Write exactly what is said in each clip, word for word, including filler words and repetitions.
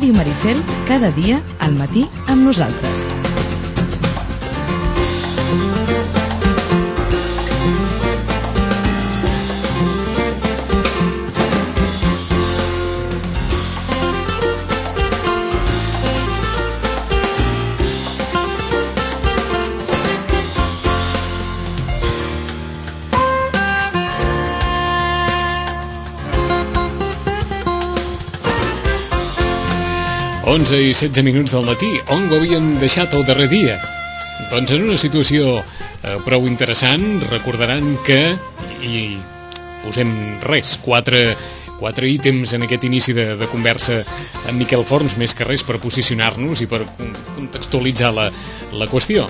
Ràdio Maricel, cada dia al matí amb nosaltres. onze i setze minuts del matí. On ho havien deixat el darrer dia? Doncs en una situació eh, prou interessant. Recordaran que, i posem res, quatre, quatre ítems en aquest inici de, de conversa amb Miquel Forns, més que res per posicionar-nos i per contextualitzar la, la qüestió.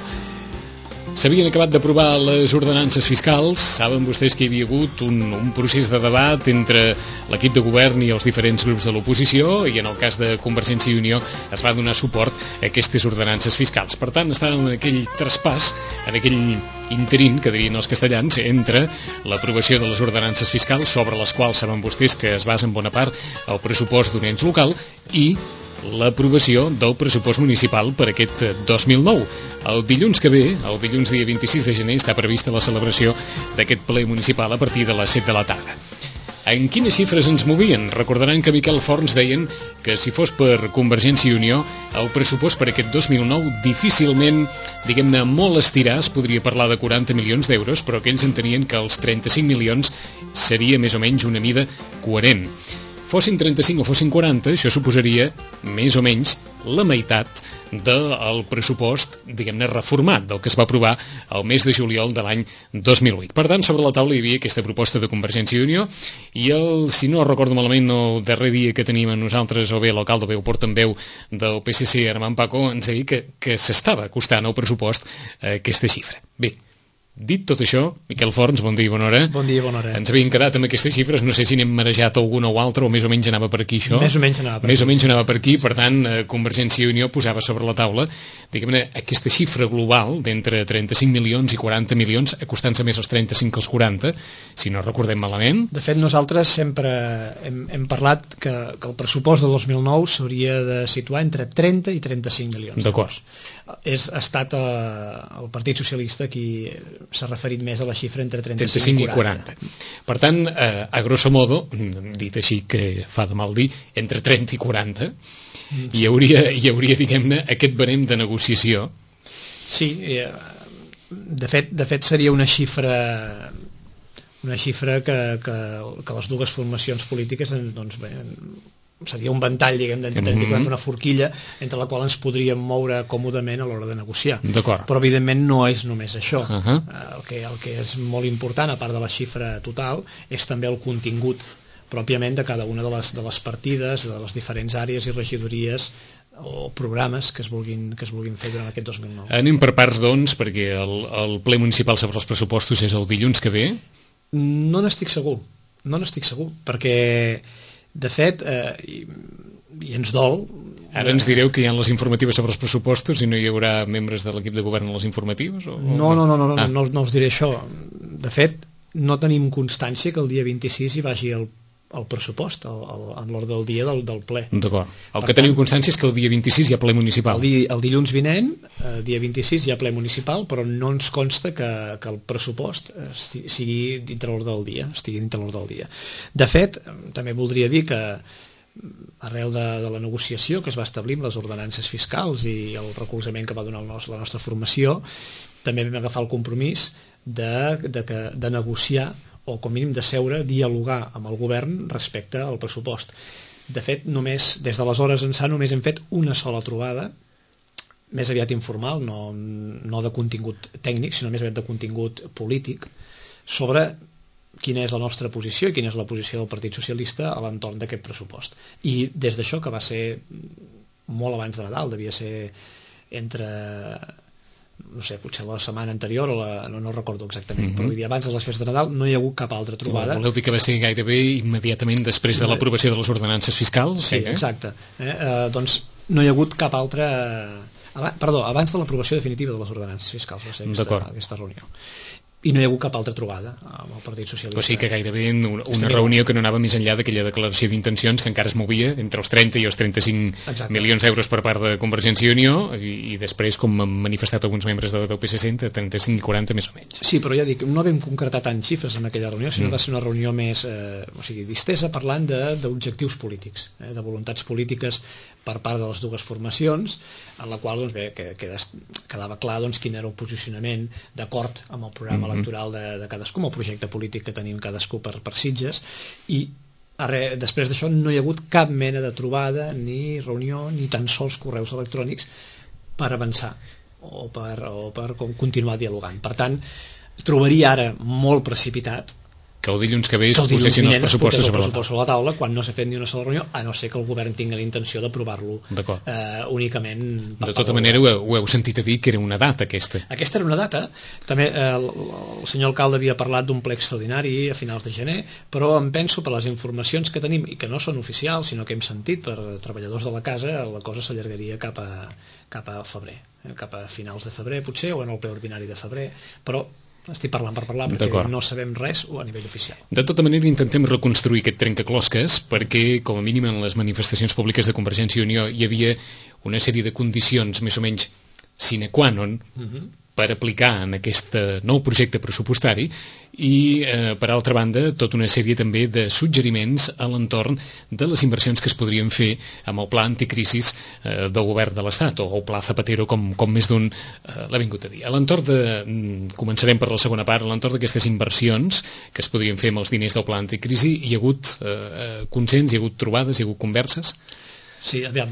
S'havien acabat d'aprovar les ordenances fiscals. Saben vostès que hi havia hagut un, un procés de debat entre l'equip de govern i els diferents grups de l'oposició, i en el cas de Convergència i Unió es va donar suport a aquestes ordenances fiscals. Per tant, estàvem en aquell traspàs, en aquell interín, que dirien els castellans, entre l'aprovació de les ordenances fiscals, sobre les quals saben vostès que es basa en bona part el pressupost d'un ens local, i l'aprovació del pressupost municipal per aquest dos mil nou. El dilluns que ve, el dilluns dia vint-i-sis de gener, està prevista la celebració d'aquest ple municipal a partir de les set de la tarda. En quines xifres ens movien? Recordaran que Miquel Forns deien que si fos per Convergència i Unió, el pressupost per aquest dos mil nou difícilment, diguem-ne, molt estirar, es podria parlar de quaranta milions d'euros, però que ells entenien que els trenta-cinc milions seria més o menys una mida coherent. Fossin trenta-cinc o fossin quaranta, això suposaria més o menys la meitat del pressupost, diguem-ne, reformat, del que es va aprovar el mes de juliol de l'any dos mil vuit. Per tant, sobre la taula hi havia aquesta proposta de Convergència i Unió, i el, si no recordo malament, el darrer dia que teníem a nosaltres, o bé l'alcalde o bé el portaveu del P S C, Armand Paco, ens deia que, que s'estava costant al pressupost eh, aquesta xifra. Bé, dit tot això, Miquel Forns, bon dia i bona hora. Bon dia i bona hora. Ens havien quedat amb aquestes xifres, no sé si n'hem marejat alguna o altra, o més o menys anava per aquí això. Més o menys anava per més aquí. o menys anava per aquí, per tant, Convergència i Unió posava sobre la taula, diguem-ne, aquesta xifra global d'entre trenta-cinc milions i quaranta milions, acostant-se més als trenta-cinc que als quaranta, si no recordem malament. De fet, nosaltres sempre hem, hem parlat que, que el pressupost de dos mil nou s'hauria de situar entre trenta i trenta-cinc milions. D'acord. És, ha estat eh, el Partit Socialista qui s'ha referit més a la xifra entre trenta-cinc i quaranta. Per tant, eh, a grosso modo, dit així que fa de mal dir, entre trenta i quaranta, mm. hi hauria, hi hauria diguem-ne, aquest barem de negociació. Sí, eh, de fet, de fet seria una xifra una xifra que, que, que les dues formacions polítiques, doncs bé, seria un ventall, diguem, d'entre trenta i quaranta, una forquilla entre la qual ens podríem moure còmodament a l'hora de negociar. Però evidentment no és només això. Uh-huh. el, que, el que és molt important, a part de la xifra total, és també el contingut pròpiament de cada una de les, de les partides, de les diferents àrees i regidories o programes que es vulguin, que es vulguin fer durant aquest dos mil nou. Anem per parts, doncs, perquè el, el ple municipal sobre els pressupostos és el dilluns que ve? No n'estic segur, no n'estic segur, perquè de fet, eh, i, i ens dol... Ara ens direu que hi ha les informatives sobre els pressupostos i no hi haurà membres de l'equip de govern a les informatives? O... No, no, no, no, ah. no, no us diré això. De fet, no tenim constància que el dia vint-i-sis hi vagi el, el pressupost, el, el, en l'ordre del dia del, del ple. D'acord. El per que teniu constància és que el dia vint-i-sis hi ha ple municipal. El, di, el dilluns vinent, el dia vint-i-sis hi ha ple municipal, però no ens consta que, que el pressupost sigui dintre l'ordre del dia, estigui dintre l'ordre del dia. De fet, també voldria dir que arrel de, de la negociació que es va establir amb les ordenances fiscals i el recolzament que va donar el nos, la nostra formació, també vam agafar el compromís de, de, que, de negociar o com mínim de seure, dialogar amb el govern respecte al pressupost. De fet, només des d'aleshores ençà només hem fet una sola trobada, més aviat informal, no, no de contingut tècnic, sinó més aviat de contingut polític, sobre quina és la nostra posició i quina és la posició del Partit Socialista a l'entorn d'aquest pressupost. I des d'això, que va ser molt abans de Nadal, devia ser entre... no sé, potser la setmana anterior o la, no, no recordo exactament, mm-hmm. però vull dir, abans de les festes de Nadal no hi ha hagut cap altra trobada. Voleu dir que va ser gairebé immediatament després de l'aprovació de les ordenances fiscals? Sí, eh? Exacte. Eh? Eh, doncs no hi ha hagut cap altra... Abans, perdó, abans de l'aprovació definitiva de les ordenances fiscals va ser aquesta, aquesta reunió. i no hi ha hagut cap altra trobada amb el Partit Socialista. O sigui que gairebé una, una reunió que no anava més enllà d'aquella declaració d'intencions que encara es movia entre els trenta i els trenta-cinc Exacte. Milions d'euros per part de Convergència i Unió i, i després, com han manifestat alguns membres del P S C, entre trenta-cinc i quaranta més o menys. Sí, però ja dic, no vam concretar tant xifres en aquella reunió, sinó mm. va ser una reunió més eh, o sigui, distesa, parlant d'objectius polítics, eh, de voluntats polítiques per part de les dues formacions, en la qual doncs, bé, que, que quedava clar doncs, quin era el posicionament d'acord amb el programa mm-hmm. electoral de, de cadascú, amb el projecte polític que tenim cadascú per, per Sitges, i arre, després d'això no hi ha hagut cap mena de trobada, ni reunió, ni tan sols correus electrònics per avançar o per, o per continuar dialogant. Per tant, trobaria ara molt precipitat que el dilluns que ve es posessin els pressupostos sobre la, sobre la taula quan no s'ha fet ni una sola reunió, a no ser que el govern tingui la intenció d'aprovar-lo eh, únicament per de tota manera ho heu, ho heu sentit a dir que era una data aquesta aquesta era una data, també eh, el, el senyor alcalde havia parlat d'un ple extraordinari a finals de gener, però em penso per les informacions que tenim i que no són oficials sinó que hem sentit per treballadors de la casa, la cosa s'allargaria cap a, cap a febrer, eh, cap a finals de febrer potser, o en el ple ordinari de febrer, però estic parlant per parlar perquè no sabem res a nivell oficial. De tota manera intentem reconstruir aquest trencaclosques perquè com a mínim en les manifestacions públiques de Convergència i Unió hi havia una sèrie de condicions més o menys sine qua non uh-huh. per aplicar en aquest nou projecte pressupostari i, eh, per altra banda, tota una sèrie també de suggeriments a l'entorn de les inversions que es podrien fer amb el pla anticrisis eh, del govern de l'Estat, o el pla Zapatero, com, com més d'un eh, l'ha vingut a dir. A l'entorn de, començarem per la segona part, a l'entorn d'aquestes inversions que es podrien fer amb els diners del pla anticrisi, hi ha hagut eh, consens, hi ha hagut trobades, hi ha hagut converses? Sí, aviam,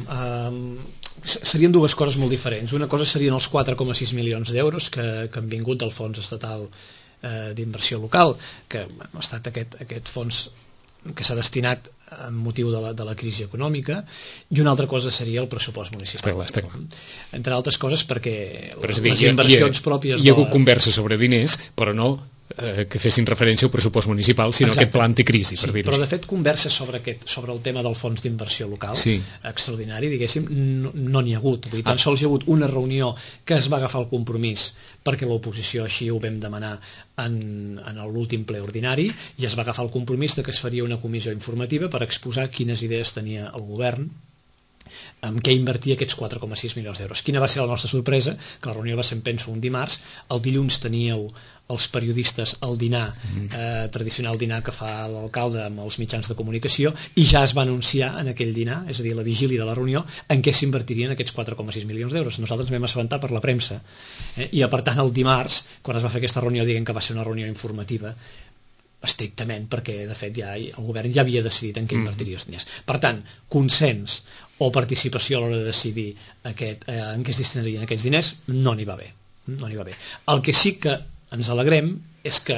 eh, serien dues coses molt diferents. Una cosa serien els quatre coma sis milions d'euros que, que han vingut del Fons Estatal eh, d'Inversió Local, que ha estat aquest, aquest fons que s'ha destinat amb motiu de la, de la crisi econòmica, i una altra cosa seria el pressupost municipal. Està clar, està clar. Entre altres coses perquè les dir, inversions hi ha, pròpies... Hi ha hagut la... conversa sobre diners, però no eh, que fessin referència al pressupost municipal, sinó Exacte. Aquest pla anticrisi, per sí, dir-ho però així. de fet converses sobre, aquest, sobre el tema del fons d'inversió local sí. extraordinari, diguéssim, no n'hi no ha hagut. Vull dir, tan ah. sols hi ha hagut una reunió que es va agafar el compromís perquè l'oposició així ho vam demanar en, en l'últim ple ordinari, i es va agafar el compromís de que es faria una comissió informativa per exposar quines idees tenia el govern amb què invertia aquests quatre coma sis milions d'euros. Quina va ser la nostra sorpresa? Que la reunió va ser, penso, un dimarts, el dilluns teníeu els periodistes el dinar, eh, tradicional dinar que fa l'alcalde amb els mitjans de comunicació, i ja es va anunciar en aquell dinar, és a dir, la vigília de la reunió, en què s'invertirien aquests quatre coma sis milions d'euros. Nosaltres ens vam assabentar per la premsa, eh? I per tant el dimarts, quan es va fer aquesta reunió, diguem que va ser una reunió informativa, estrictament, perquè de fet ja el govern ja havia decidit en què invertiria els diners. Per tant, consens o participació a l'hora de decidir aquest, eh, en què es destinarien aquests diners no n'hi va bé, no n'hi va bé. El que sí que ens alegrem és que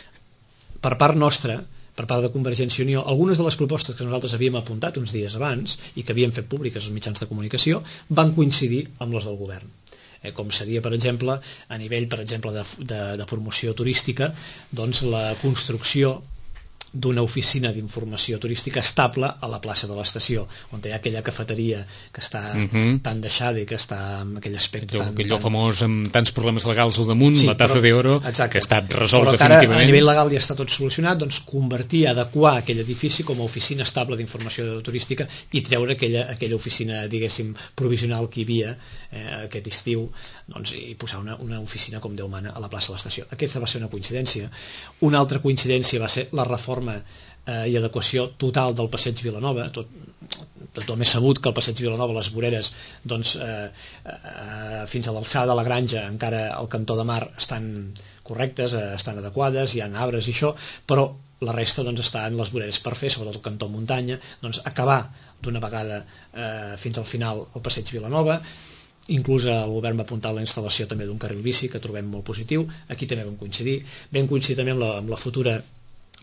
per part nostra, per part de Convergència i Unió, algunes de les propostes que nosaltres havíem apuntat uns dies abans i que havíem fet públiques als mitjans de comunicació van coincidir amb les del govern. Eh, com seria, per exemple, a nivell per exemple de, de, de promoció turística, doncs la construcció d'una oficina d'informació turística estable a la plaça de l'estació, on hi ha aquella cafeteria que està uh-huh. tan deixada i que està amb aquell aspecte tan... Allò tan... famós amb tants problemes legals al damunt, sí, la taza d'oro, que ha estat resolt però definitivament. Però a nivell legal ja està tot solucionat, doncs convertir, adequar aquell edifici com a oficina estable d'informació turística i treure aquella, aquella oficina, diguéssim, provisional que hi havia eh, aquest estiu, doncs, i posar una, una oficina com Déu mana a la plaça de l'estació. Aquesta va ser una coincidència. Una altra coincidència va ser la reforma eh, i adequació total del passeig Vilanova. Tot, tothom és sabut que el passeig Vilanova, les voreres, doncs, eh, eh, fins a l'alçada de la granja, encara al cantó de mar, estan correctes, eh, estan adequades, hi ha arbres i això, però la resta doncs, està en les voreres per fer, sobretot el cantó muntanya, doncs acabar d'una vegada eh, fins al final el passeig Vilanova. Inclús el govern va apuntar la instal·lació també d'un carril bici, que trobem molt positiu. Aquí també vam coincidir. Vam coincidir també amb la, amb la futura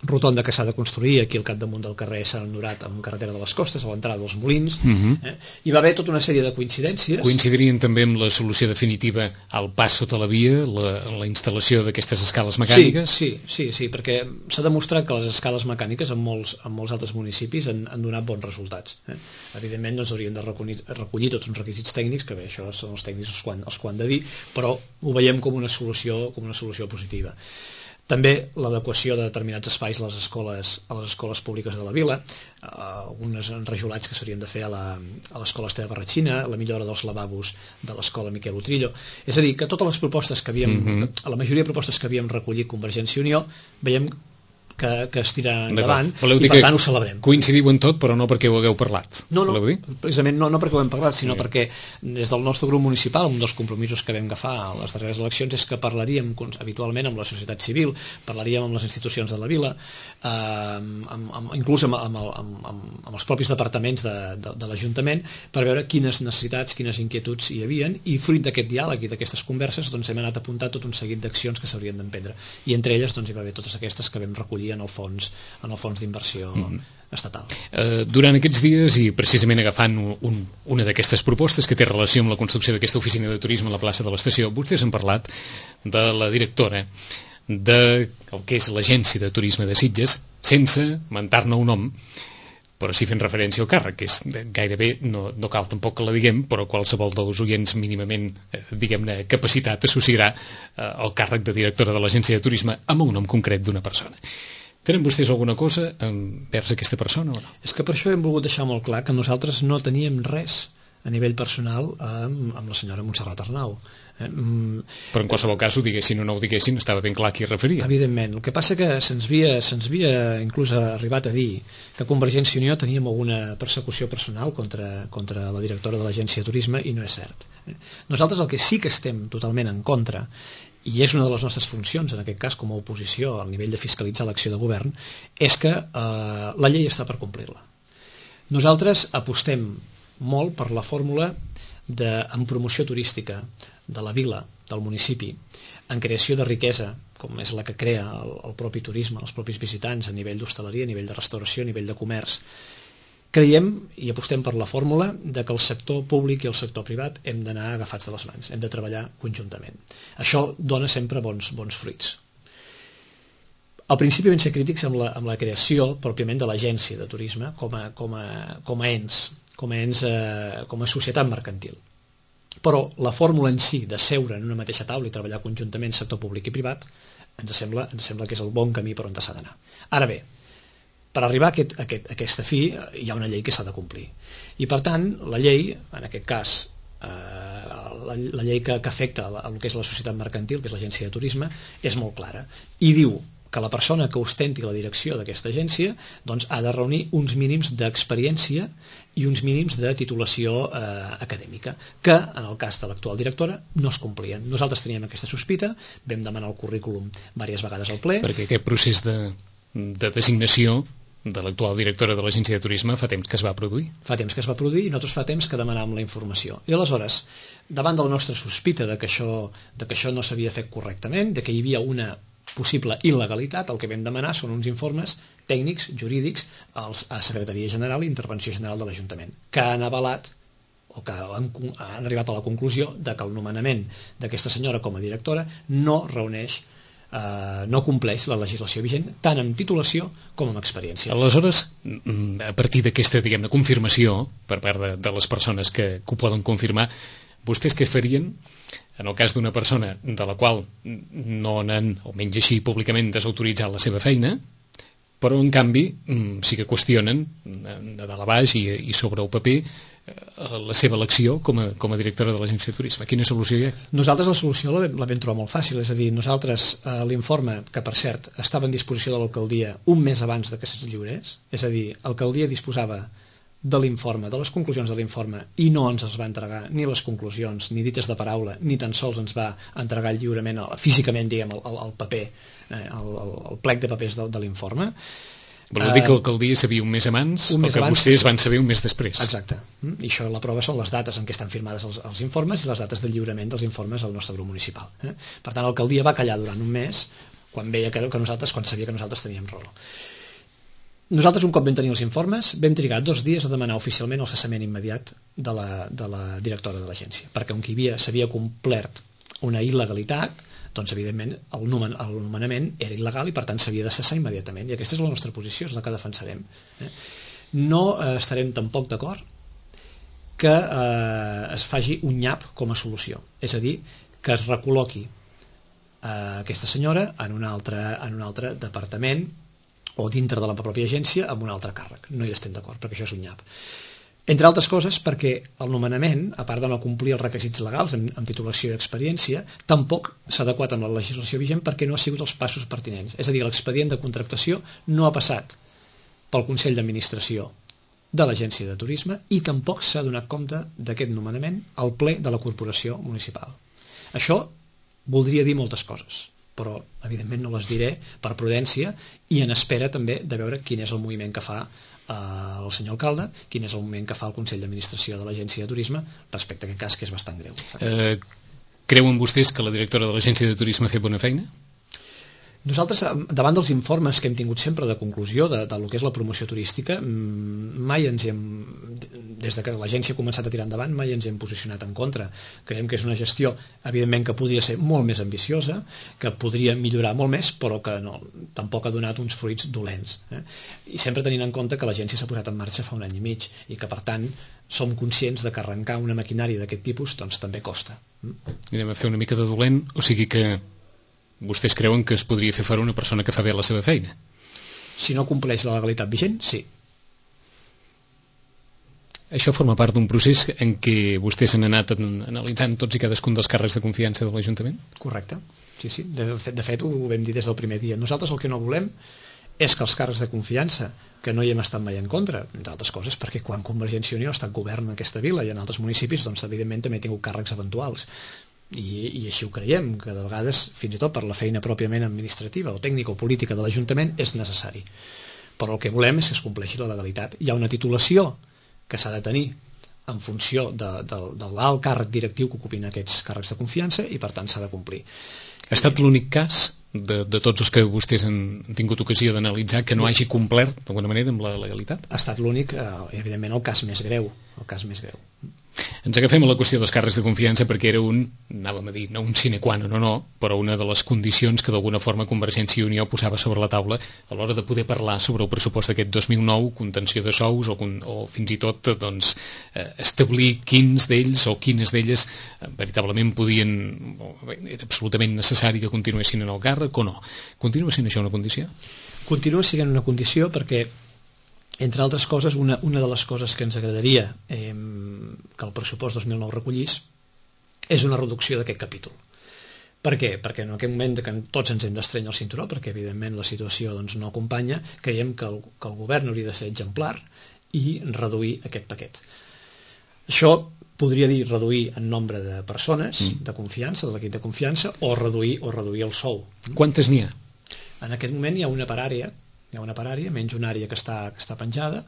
rotonda que s'ha de construir aquí al capdamunt del carrer Sant Honorat amb carretera de les Costes, a l'entrada dels Molins. Uh-huh. eh? Hi va haver tota una sèrie de coincidències. Coincidirien també amb la solució definitiva al pas sota la via, la, la instal·lació d'aquestes escales mecàniques? Sí, sí, sí, sí, perquè s'ha demostrat que les escales mecàniques en molts, en molts altres municipis han, han donat bons resultats. Eh? Evidentment doncs haurien de recollir, recollir tots uns requisits tècnics, que bé, això són els tècnics els que, els que ho han de dir, però ho veiem com una solució, com una solució positiva. També l'adequació de determinats espais a les escoles, a les escoles públiques de la vila, eh, alguns enrajolats que s'haurien de fer a l'escola Esteve Barratxina, la millora dels lavabos de l'escola Miquel Utrillo. És a dir, que totes les propostes que havíem, mm-hmm. la majoria de propostes que havíem recollit Convergència i Unió, veiem que, que es tira endavant i per tant ho celebrem. Coincidiu en tot, però no perquè ho hagueu parlat. No, no, precisament no, no perquè ho hem parlat, sinó sí. perquè des del nostre grup municipal, un dels compromisos que vam agafar a les darreres eleccions és que parlaríem habitualment amb la societat civil, parlaríem amb les institucions de la vila, eh, amb, amb, inclús amb, amb, amb, amb, amb els propis departaments de, de, de l'Ajuntament, per veure quines necessitats, quines inquietuds hi havien, i fruit d'aquest diàleg i d'aquestes converses doncs, hem anat apuntant tot un seguit d'accions que s'haurien d'emprendre. I entre elles doncs, hi va haver totes aquestes que vam recollir en el fons, en el fons d'inversió mm-hmm. estatal. Uh, durant aquests dies, i precisament agafant un, una d'aquestes propostes que té relació amb la construcció d'aquesta oficina de turisme a la plaça de l'Estació, vostès han parlat de la directora de el que és l'Agència de Turisme de Sitges, sense mentar-ne un nom, però sí fent referència al càrrec, que és gairebé, no, no cal tampoc que la diguem, però qualsevol dels oients mínimament, eh, diguem-ne, capacitat associarà eh, el càrrec de directora de l'Agència de Turisme amb un nom concret d'una persona. Tenen vostès alguna cosa envers aquesta persona o no? És que per això hem volgut deixar molt clar que nosaltres no teníem res a nivell personal amb, amb la senyora Montserrat Arnau. Eh, Però en qualsevol cas ho diguessin o no ho diguessin, estava ben clar a qui es referia. Evidentment. El que passa que se'ns havia, se'ns havia inclús arribat a dir que Convergència i Unió teníem alguna persecució personal contra, contra la directora de l'Agència de Turisme, i no és cert. Eh? Nosaltres el que sí que estem totalment en contra, i és una de les nostres funcions, en aquest cas com a oposició al nivell de fiscalitzar l'acció de govern, és que eh, la llei està per complir-la. Nosaltres apostem molt per la fórmula de, en promoció turística de la vila, del municipi, en creació de riquesa, com és la que crea el, el propi turisme, els propis visitants, a nivell d'hostaleria, a nivell de restauració, a nivell de comerç. Creiem i apostem per la fórmula de que el sector públic i el sector privat hem d'anar agafats de les mans, hem de treballar conjuntament. Això dona sempre bons, bons fruits. Al principi vam ser crítics amb la, amb la creació pròpiament de l'agència de turisme com a, com a, com a ens, com a ens, eh, com a societat mercantil. Però la fórmula en si de seure en una mateixa taula i treballar conjuntament sector públic i privat ens sembla, ens sembla que és el bon camí per on s'ha d'anar. Ara bé, per arribar a, aquest, a, aquest, a aquesta fi hi ha una llei que s'ha de complir. I per tant, la llei, en aquest cas, eh, la, la llei que, que afecta a, a el que és la societat mercantil, que és l'Agència de Turisme, és molt clara. I diu que la persona que ostenti la direcció d'aquesta agència doncs, ha de reunir uns mínims d'experiència i uns mínims de titulació eh, acadèmica, que en el cas de l'actual directora no es complien. Nosaltres teníem aquesta sospita, vam demanar el currículum diverses vegades al ple. Perquè aquest procés de, de designació de l'actual directora de l'Agència de Turisme fa temps que es va produir. Fa temps que es va produir i nosaltres fa temps que demanàvem la informació. I aleshores, davant de la nostra sospita de que això, de que això no s'havia fet correctament, de que hi havia una possible il·legalitat, el que vam demanar són uns informes tècnics, jurídics, als, a Secretaria General i Intervenció General de l'Ajuntament, que han avalat o que han, han arribat a la conclusió de que el nomenament d'aquesta senyora com a directora no reuneix Uh, no compleix la legislació vigent tant amb titulació com amb experiència. Aleshores, a partir d'aquesta, diguem-ne, confirmació per part de, de les persones que, que ho poden confirmar, vostès què farien en el cas d'una persona de la qual no han, almenys així públicament, desautoritzat la seva feina, però en canvi sí que qüestionen de dalt a baix i, i sobre el paper la seva elecció com a, com a directora de l'Agència de Turisme? Quina solució hi ha? Nosaltres la solució la, la vam trobar molt fàcil, és a dir, nosaltres eh, l'informe, que per cert estava en disposició de l'alcaldia un mes abans de que se'ns lliurés, és a dir, l'alcaldia disposava de l'informe, de les conclusions de l'informe, i no ens es va entregar ni les conclusions, ni dites de paraula, ni tan sols ens va entregar lliurement, físicament, diguem, el, el, el paper, eh, el, el plec de papers de, de l'informe. Vol dir que l'alcaldia sabia un mes abans un mes o que abans, vostès van saber un mes després. Exacte. I això la prova són les dates en què estan firmades els, els informes i les dates de lliurament dels informes al nostre grup municipal. Eh? Per tant, l'alcaldia va callar durant un mes quan veia que, que nosaltres, quan sabia que nosaltres teníem raó. Nosaltres, un cop vam tenir els informes, vam trigar dos dies a demanar oficialment el cessament immediat de la, de la directora de l'agència, perquè on hi havia, s'havia complert una il·legalitat, doncs evidentment el, nomen, el nomenament era il·legal i per tant s'havia de cessar immediatament, i aquesta és la nostra posició, és la que defensarem. Eh? No eh, estarem tampoc d'acord que eh, es faci un nyap com a solució, és a dir, que es recol·loqui eh, aquesta senyora en un altre, en un altre departament o dintre de la pròpia agència amb un altre càrrec. No hi estem d'acord, perquè això és un nyap. Entre altres coses perquè el nomenament, a part de no complir els requisits legals amb, amb titulació i experiència, tampoc s'ha adequat amb la legislació vigent perquè no ha sigut els passos pertinents. És a dir, l'expedient de contractació no ha passat pel Consell d'Administració de l'Agència de Turisme i tampoc s'ha donat compte d'aquest nomenament al ple de la Corporació Municipal. Això voldria dir moltes coses, però evidentment no les diré per prudència i en espera també de veure quin és el moviment que fa eh, el senyor alcalde, quin és el moviment que fa el Consell d'Administració de l'Agència de Turisme respecte a aquest cas que és bastant greu. Eh, creuen vostès que la directora de l'Agència de Turisme ha fet bona feina? Nosaltres, davant dels informes que hem tingut sempre de conclusió de, de lo que és la promoció turística, mai ens hem, des de que l'agència ha començat a tirar endavant, mai ens hem posicionat en contra. Creiem que és una gestió, evidentment, que podria ser molt més ambiciosa, que podria millorar molt més, però que no, tampoc ha donat uns fruits dolents. Eh? I sempre tenint en compte que l'agència s'ha posat en marxa fa un any i mig i que, per tant, som conscients de que arrencar una maquinària d'aquest tipus doncs, també costa. Mm? Anem a fer una mica de dolent, o sigui que vostès creuen que es podria fer fora una persona que fa bé la seva feina? Si no compleix la legalitat vigent, sí. Això forma part d'un procés en què vostès han anat analitzant tots i cadascun dels càrrecs de confiança de l'Ajuntament? Correcte, sí, sí. De fet, de fet ho vam dir des del primer dia. Nosaltres el que no volem és que els càrrecs de confiança, que no hi hem estat mai en contra, entre altres coses perquè quan Convergència i Unió ha estat govern en aquesta vila i en altres municipis, doncs evidentment també ha tingut càrrecs eventuals. I, i així ho creiem, que de vegades fins i tot per la feina pròpiament administrativa o tècnica o política de l'Ajuntament és necessari, però el que volem és que es compleixi la legalitat. Hi ha una titulació que s'ha de tenir en funció de, de, de l'alt càrrec directiu que ocupin aquests càrrecs de confiança i per tant s'ha de complir. Ha estat l'únic cas de, de tots els que vostès han tingut ocasió d'analitzar que no hagi complert d'alguna manera amb la legalitat? Ha estat l'únic, eh, evidentment el cas més greu, el cas més greu. Ens agafem a la qüestió dels càrrecs de confiança perquè era un, anàvem a dir, no un sine qua non, no, no, però una de les condicions que d'alguna forma Convergència i Unió posava sobre la taula a l'hora de poder parlar sobre el pressupost d'aquest dos mil nou, contenció de sous o, o fins i tot doncs, eh, establir quins d'ells o quines d'elles eh, veritablement podien, o, bé, era absolutament necessari que continuessin en el càrrec o no. Continua sent això una condició? Continua sent una condició perquè entre altres coses, una, una de les coses que ens agradaria eh, que el pressupost dos mil nou recollís és una reducció d'aquest capítol. Per què? Perquè en aquest moment que tots ens hem d'estrenyar el cinturó, perquè evidentment la situació doncs, no acompanya, creiem que el, que el govern hauria de ser exemplar i reduir aquest paquet. Això podria dir reduir en nombre de persones mm. de confiança, de l'equip de confiança, o reduir o reduir el sou. Quantes n'hi ha? En aquest moment hi ha una per àrea, hi ha una per àrea, menys una àrea que està, que està penjada,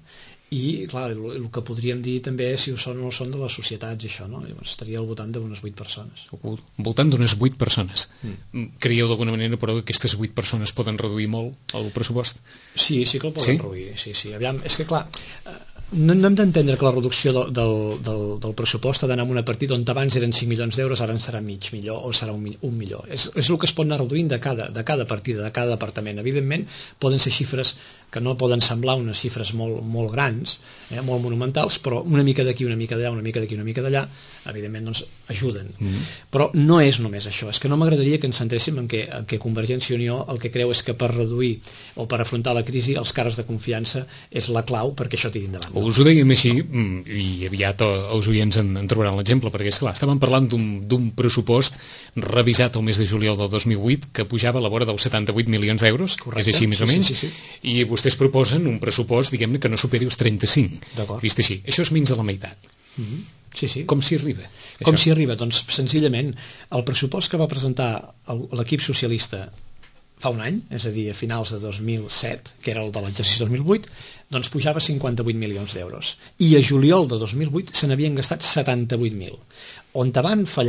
i clar, el, el que podríem dir també és si ho són o no són de les societats i això, no? Llavors estaria al voltant d'unes vuit persones. Al voltant d'unes vuit persones. Mm. Creieu d'alguna manera, però, que aquestes vuit persones poden reduir molt el pressupost? Sí, sí que el poden sí? reduir, sí, sí. Aviam, és que clar, no, no hem d'entendre que la reducció del, del, del, del pressupost ha d'anar amb una partida on abans eren cinc milions d'euros, ara en serà mig milió o serà un, un milió. És, és el que es pot anar reduint de cada, de cada partida, de cada departament. Evidentment, poden ser xifres que no poden semblar unes xifres molt, molt grans, eh, molt monumentals, però una mica d'aquí, una mica d'allà, una mica d'aquí, una mica d'allà, evidentment doncs, ajuden. Mm. Però no és només això, és que no m'agradaria que ens centréssim en que, en que Convergència i Unió el que creu és que per reduir o per afrontar la crisi els càrrecs de confiança és la clau perquè això tiri endavant. Us ho dèiem així, i aviat els oients en, en trobaran l'exemple, perquè és clar, estàvem parlant d'un pressupost revisat el mes de juliol del dos mil vuit que pujava a la vora dels setanta-vuit milions d'euros, és així més o menys, sí, sí, sí. I vostès proposen un pressupost, diguem-ne, que no superi els trenta-cinc. Vist així, això és menys de la meitat. Mm-hmm. Sí, sí. Com s'hi arriba? Com s'hi arriba? Doncs senzillament el pressupost que va presentar l'equip socialista fa un any, és a dir, a finals de dos mil set, que era el de l'exercici dos mil vuit, doncs pujava cinquanta-vuit milions d'euros. I a juliol de dos mil vuit se n'havien gastat setanta-vuit mil. On van fallar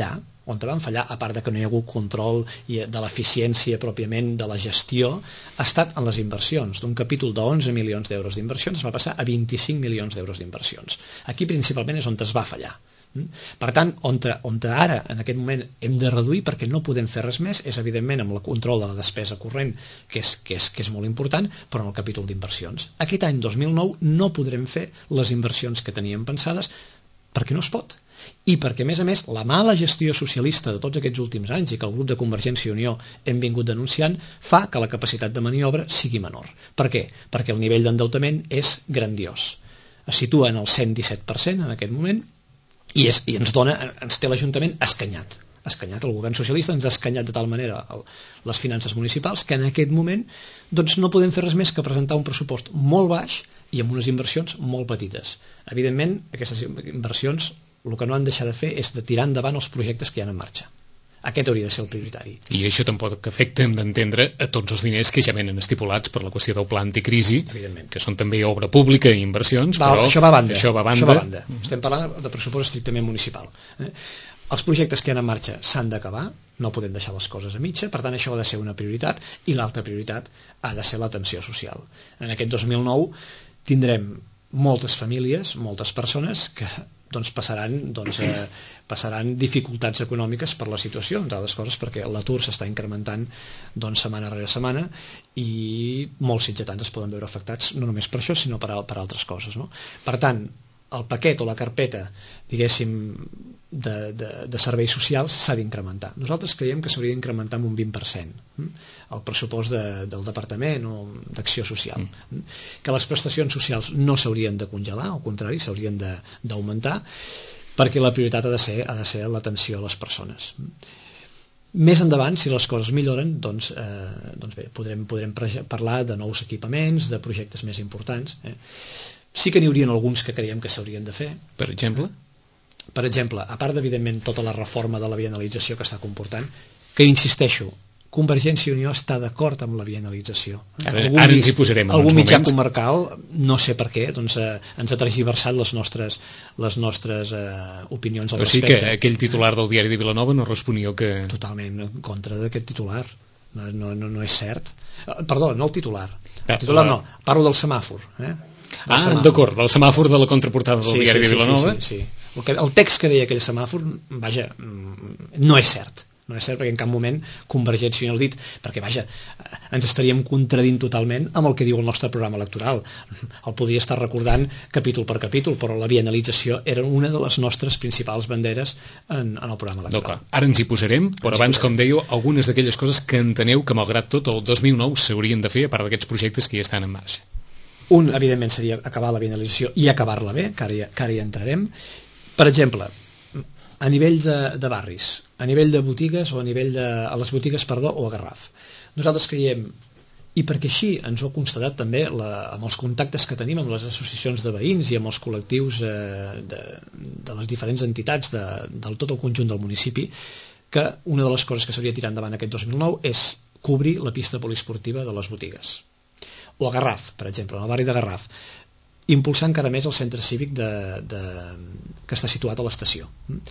on van fallar, a part de que no hi ha hagut control de l'eficiència pròpiament de la gestió, ha estat en les inversions. D'un capítol d'onze milions d'euros d'inversions es va passar a vint-i-cinc milions d'euros d'inversions. Aquí principalment és on es va fallar. Per tant, on, on ara, en aquest moment, hem de reduir perquè no podem fer res més, és evidentment amb el control de la despesa corrent, que és, que és, que és molt important, però en el capítol d'inversions. Aquest any dos mil nou no podrem fer les inversions que teníem pensades perquè no es pot. I perquè, a més a més, la mala gestió socialista de tots aquests últims anys i que el grup de Convergència i Unió hem vingut denunciant fa que la capacitat de maniobra sigui menor. Per què? Perquè el nivell d'endeutament és grandiós. Es situa en el cent disset per cent en aquest moment i, és, i ens, dona, ens té l'Ajuntament escanyat. escanyat. El govern socialista ens ha escanyat de tal manera el, les finances municipals que en aquest moment doncs, no podem fer res més que presentar un pressupost molt baix i amb unes inversions molt petites. Evidentment, aquestes inversions el que no han deixat de fer és de tirar endavant els projectes que hi ha en marxa. Aquest hauria de ser el prioritari. I això tampoc afecta, hem d'entendre, a tots els diners que ja venen estipulats per la qüestió del pla anticrisi, que són també obra pública i inversions, va, però això va a banda. Això va a banda. Això va a banda. Estem parlant de pressupost estrictament municipal. Eh? Els projectes que hi ha en marxa s'han d'acabar, no podem deixar les coses a mitja, per tant això ha de ser una prioritat, i l'altra prioritat ha de ser l'atenció social. En aquest dos mil nou tindrem moltes famílies, moltes persones que doncs passaran, doncs, eh, passaran dificultats econòmiques per la situació, entre altres coses perquè l'atur s'està incrementant doncs, setmana rere setmana i molts sitgetans es poden veure afectats no només per això sinó per, per altres coses, no? Per tant, el paquet o la carpeta diguéssim de, de, de serveis socials s'ha d'incrementar. Nosaltres creiem que s'hauria d'incrementar en un vint per cent el pressupost de, del Departament o d'Acció Social. Mm. Que les prestacions socials no s'haurien de congelar, al contrari, s'haurien d'augmentar, perquè la prioritat ha de ser, ha de ser l'atenció a les persones. Més endavant, si les coses milloren, doncs, eh, doncs bé, podrem, podrem parlar de nous equipaments, de projectes més importants. Eh. Sí que n'hi haurien alguns que creiem que s'haurien de fer. Per exemple? Per exemple, a part d'evidentment tota la reforma de la bienalització que està comportant, que insisteixo, Convergència i Unió està d'acord amb la bienalització. Ara, ara ens hi posarem en uns algun mitjà moments. comarcal, no sé per què, doncs, eh, ens ha tergiversat les nostres, les nostres eh, opinions al respecte. O sigui respecte. que aquell titular del diari de Vilanova no responia que... Totalment en contra d'aquest titular. No, no, no, no és cert. Perdó, no el titular. El titular no, parlo del semàfor. Eh? Del Ah, d'acord, del semàfor de la contraportada del sí, diari sí, de Vilanova. Sí, sí, sí. El, que, el text que deia aquell semàfor, vaja, no és cert. No és cert perquè en cap moment Convergència i Unió ha dit, perquè vaja, ens estaríem contradint totalment amb el que diu el nostre programa electoral. El podria estar recordant capítol per capítol, però la bienalització era una de les nostres principals banderes en, en el programa electoral. Ara ens hi posarem, però abans, com dèieu, algunes d'aquelles coses que enteneu que malgrat tot el dos mil nou s'haurien de fer a part d'aquests projectes que ja estan en marxa. Un, evidentment, seria acabar la bienalització i acabar-la bé, que ara, ja, que ara hi entrarem. Per exemple, a nivell de, de barris, a nivell de botigues o a nivell de a les botigues, perdó, o a Garraf. Nosaltres creiem, i perquè així ens ho ha constatat també la, amb els contactes que tenim amb les associacions de veïns i amb els col·lectius eh, de, de les diferents entitats de, del tot el conjunt del municipi, que una de les coses que s'hauria de tirar endavant aquest dos mil nou és cobrir la pista poliesportiva de les botigues. O a Garraf, per exemple, en el barri de Garraf, impulsar encara més el centre cívic de, de, que està situat a l'estació.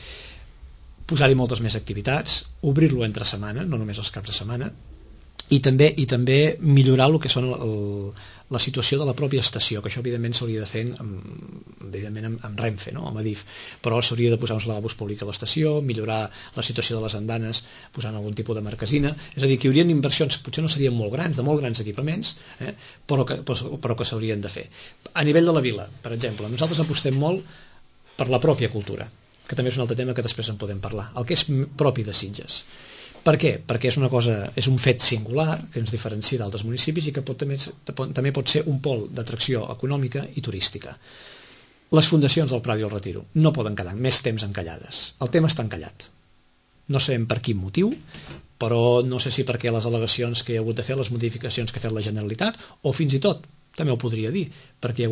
Posar-hi moltes més activitats, obrir-lo entre setmana, no només els caps de setmana, i també i també millorar el que són el, la situació de la pròpia estació, que això evidentment s'hauria de fer amb, evidentment amb, amb Renfe, no? Amb Adif, però s'hauria de posar uns lavabos públics a l'estació, millorar la situació de les andanes posant algun tipus de marquesina, és a dir, que hi haurien inversions, potser no serien molt grans, de molt grans equipaments, eh? però que, però que s'haurien de fer. A nivell de la vila, per exemple, nosaltres apostem molt per la pròpia cultura, que també és un altre tema que després en podem parlar, el que és propi de Sitges. Per què? Perquè és una cosa, és un fet singular que ens diferencia d'altres municipis i que pot, també, també pot ser un pol d'atracció econòmica i turística. Les fundacions del Prat i el Retiro no poden quedar més temps encallades. El tema està encallat. No sabem per quin motiu, però no sé si perquè les al·legacions que hi ha hagut de fer, les modificacions que ha fet la Generalitat, o fins i tot, també ho podria dir, perquè hi ha hagut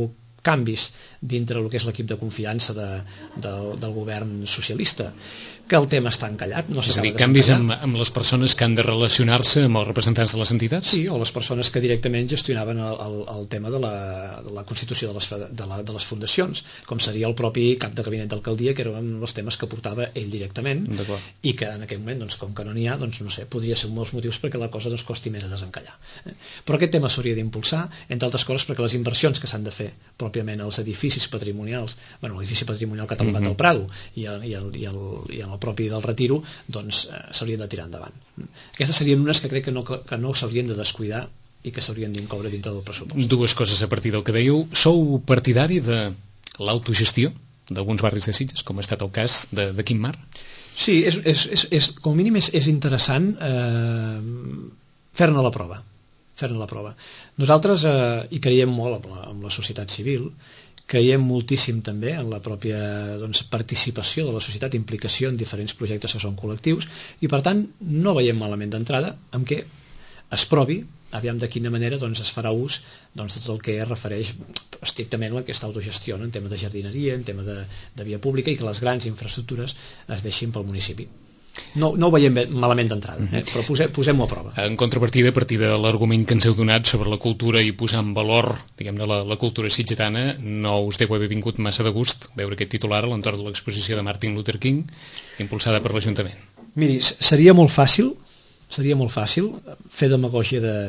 canvis dintre el que és l'equip de confiança de, de, del govern socialista, que el tema està encallat. No és a dir, canvis amb, amb les persones que han de relacionar-se amb els representants de les entitats? Sí, o les persones que directament gestionaven el, el, el tema de la, de la constitució de les, de, la, de les fundacions, com seria el propi cap de gabinet d'alcaldia, que eren els temes que portava ell directament, i que en aquell moment, doncs, com que no n'hi ha, doncs, no sé, podria ser un dels motius perquè la cosa doncs, costi més a desencallar. Però aquest tema s'hauria d'impulsar, entre altres coses perquè les inversions que s'han de fer pròpiament als edificis patrimonials, bueno, l'edifici patrimonial catalogat mm-hmm. del Prado i el, i, el, i, el, i el propi del Retiro, doncs eh, s'haurien de tirar endavant. Aquestes serien unes que crec que no, que no s'haurien de descuidar i que s'haurien d'incloure dintre del pressupost. Dues coses a partir del que dèieu. Sou partidari de l'autogestió d'alguns barris de Sitges, com ha estat el cas de, de Quim Mar? Sí, és, és, és, és, com a mínim és, és interessant eh, fer-ne la prova. fer-ne la prova. Nosaltres eh, hi creiem molt amb la, amb la societat civil, creiem moltíssim també en la pròpia doncs, participació de la societat, implicació en diferents projectes que són col·lectius, i per tant no veiem malament d'entrada en què es provi, aviam de quina manera doncs, es farà ús doncs, de tot el que es refereix estrictament a aquesta autogestió, no? En tema de jardineria, en tema de, de via pública, i que les grans infraestructures es deixin pel municipi. No, no ho veiem malament d'entrada, eh? Però posem, posem-ho a prova. En contrapartida, a partir de l'argument que ens heu donat sobre la cultura i posar en valor, diguem-ne, la, la cultura sitgetana, no us deu haver vingut massa de gust veure aquest titular a l'entorn de l'exposició de Martin Luther King, impulsada per l'Ajuntament. Miri, seria molt fàcil, seria molt fàcil fer demagògia de,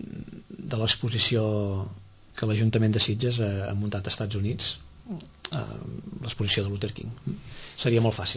de l'exposició que l'Ajuntament de Sitges ha muntat als Estats Units, l'exposició de Luther King. Seria molt fàcil.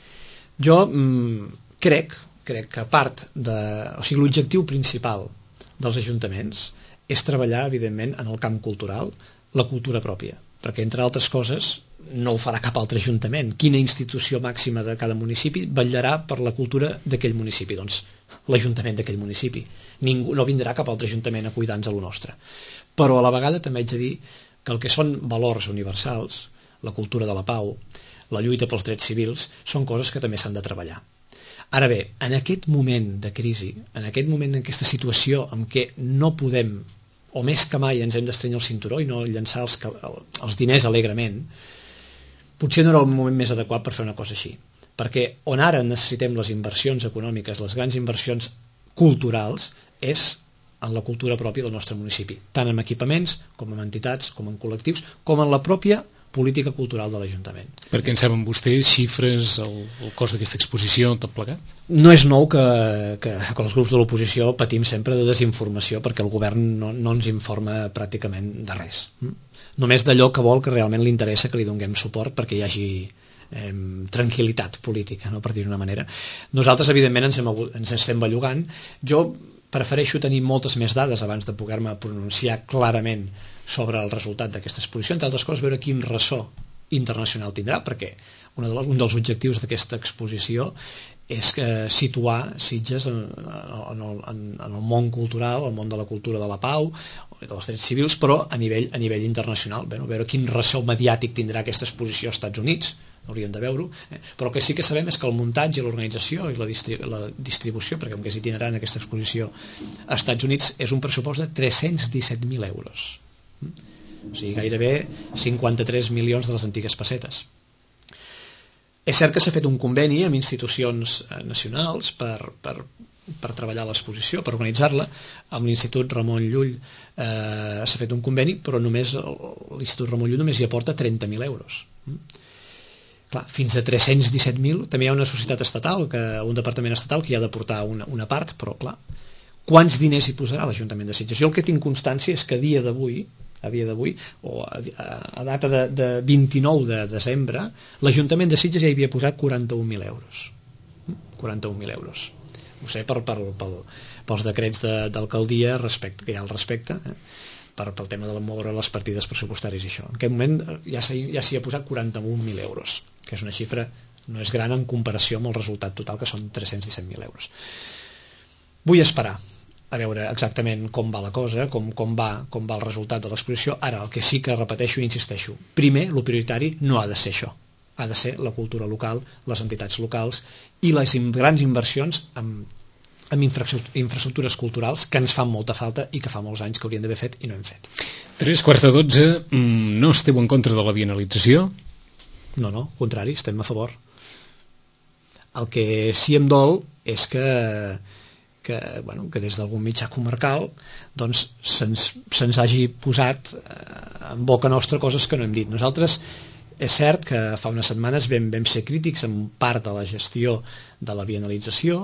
Jo mm, crec, crec que a part de... O sigui, l'objectiu principal dels ajuntaments és treballar, evidentment, en el camp cultural, la cultura pròpia, perquè, entre altres coses, no ho farà cap altre ajuntament. Quina institució màxima de cada municipi vetllarà per la cultura d'aquell municipi? Doncs l'Ajuntament d'aquell municipi. Ningú, no vindrà cap altre ajuntament a cuidar-nos a lo nostre. Però a la vegada també haig de dir que el que són valors universals, la cultura de la pau, la lluita pels drets civils, són coses que també s'han de treballar. Ara bé, en aquest moment de crisi, en aquest moment, en aquesta situació en què no podem, o més que mai ens hem d'estrenyar el cinturó i no llançar els, els diners alegrement, potser no era el moment més adequat per fer una cosa així. Perquè on ara necessitem les inversions econòmiques, les grans inversions culturals, és en la cultura pròpia del nostre municipi, tant en equipaments, com en entitats, com en col·lectius, com en la pròpia política cultural de l'Ajuntament. Perquè en saben vostès xifres, el, el cost d'aquesta exposició, tot plegat? No és nou que, que, que els grups de l'oposició patim sempre de desinformació, perquè el govern no, no ens informa pràcticament de res. Només d'allò que vol, que realment li interessa que li donem suport perquè hi hagi eh, tranquil·litat política, no? Per dir-ho d'una manera. Nosaltres, evidentment, ens, hem, ens estem bellugant. Jo prefereixo tenir moltes més dades abans de poder-me pronunciar clarament sobre el resultat d'aquesta exposició, entre altres coses veure quin ressò internacional tindrà, perquè un dels objectius d'aquesta exposició és que situar Sitges en, en, el, en, en el món cultural, el món de la cultura de la pau, dels drets civils, però a nivell, a nivell internacional, bueno, veure quin ressò mediàtic tindrà aquesta exposició als Estats Units, hauríem de veure-ho, eh? Però el que sí que sabem és que el muntatge, l'organització i la, distri la distribució, perquè com que és itinerant aquesta exposició als Estats Units, és un pressupost de tres-cents disset mil euros. O sigui, gairebé cinquanta-tres milions de les antigues pessetes. És cert que s'ha fet un conveni amb institucions nacionals per, per, per treballar l'exposició, per organitzar-la. Amb l'Institut Ramon Llull eh, s'ha fet un conveni, però només l'Institut Ramon Llull només hi aporta trenta mil euros. Clar, fins a tres-cents disset mil també hi ha una societat estatal, que, un departament estatal que hi ha d'aportar una, una part, però clar, quants diners hi posarà l'Ajuntament de Sitges? Jo el que tinc constància és que a dia d'avui a dia d'avui, o a, a data de, de vint-i-nou de desembre, l'Ajuntament de Sitges ja hi havia posat quaranta-un mil euros. quaranta-un mil euros. Ho sé per, per, per, pels decrets d'alcaldia respecte, que hi ha al respecte, eh? per, pel tema de moure les partides pressupostàries i això. En aquest moment ja s'hi ja ha posat quaranta-un mil euros, que és una xifra, no és gran en comparació amb el resultat total, que són tres-cents disset mil euros. Vull esperar a veure exactament com va la cosa, com, com, va, com va el resultat de l'exposició. Ara, el que sí que repeteixo i insisteixo, primer, el prioritari no ha de ser això, ha de ser la cultura local, les entitats locals i les grans inversions en amb infraestructures culturals que ens fan molta falta i que fa molts anys que hauríem d'haver fet i no hem fet. Tres quarts de dotze, no esteu en contra de la bienalització? No, no, al contrari, estem a favor. El que sí em dol és que, que, bueno, que des d'algun mitjà comarcal doncs, se'ns, se'ns hagi posat eh, en boca nostra coses que no hem dit. Nosaltres és cert que fa unes setmanes vam, vam ser crítics en part de la gestió de la bienalització,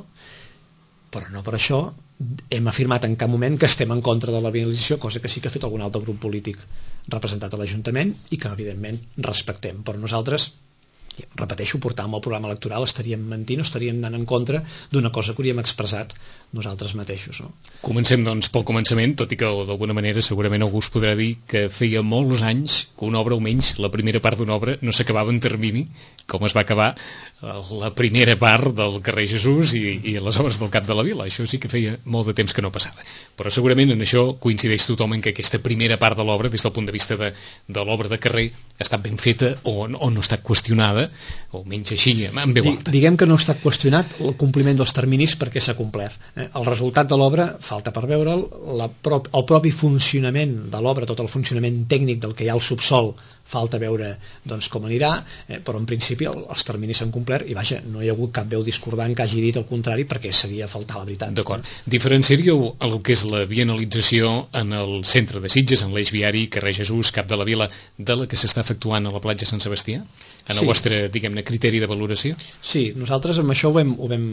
però no per això hem afirmat en cap moment que estem en contra de la bienalització, cosa que sí que ha fet algun altre grup polític representat a l'Ajuntament i que evidentment respectem, però nosaltres, repeteixo, portàvem el programa electoral, estaríem mentint o estaríem anant en contra d'una cosa que hauríem expressat nosaltres mateixos, no? Comencem doncs pel començament, tot i que d'alguna manera segurament algú us podrà dir que feia molts anys que una obra, almenys la primera part d'una obra, no s'acabava en termini, com es va acabar la primera part del carrer Jesús i, i les obres del Cap de la Vila. Això sí que feia molt de temps que no passava. Però segurament en això coincideix tothom en que aquesta primera part de l'obra, des del punt de vista de, de l'obra de carrer, ha estat ben feta o, o no ha estat qüestionada, o menys així, en veu alta. Diguem que no ha estat qüestionat el compliment dels terminis perquè s'ha complert. El resultat de l'obra, falta per veure'l, la prop, el propi funcionament de l'obra, tot el funcionament tècnic del que hi ha al subsol, falta veure doncs, com anirà, eh, però en principi el, els terminis s'han complert i vaja, no hi ha hagut cap veu discordant que hagi dit el contrari perquè seria faltar la veritat. D'acord. Diferenciaríeu el que és la bienalització en el centre de Sitges, en l'eix viari, carrer Jesús, Cap de la Vila, de la que s'està efectuant a la platja Sant Sebastià? En el sí. vostre, diguem-ne, criteri de valoració? Sí, nosaltres amb això ho vam... Ho vam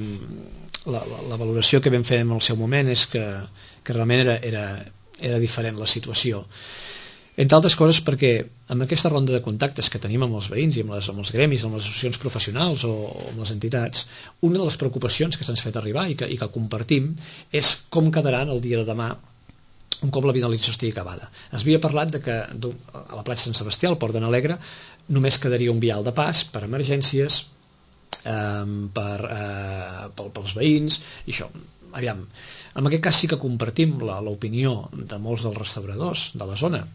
la, la, la valoració que vam fer en el seu moment és que, que realment era, era, era diferent la situació. Entre altres coses perquè amb aquesta ronda de contactes que tenim amb els veïns i amb, les, amb els gremis, amb les associacions professionals o, o amb les entitats, una de les preocupacions que se'ns fet arribar i que, i que compartim és com quedaran el dia de demà un cop la bienalització estigui acabada. Es havia parlat de que a la platja Sant Sebastià, al Port de N'Alegre, només quedaria un vial de pas per emergències, eh, per, eh, pels veïns i això. Aviam, en aquest cas sí que compartim l'opinió de molts dels restauradors de la zona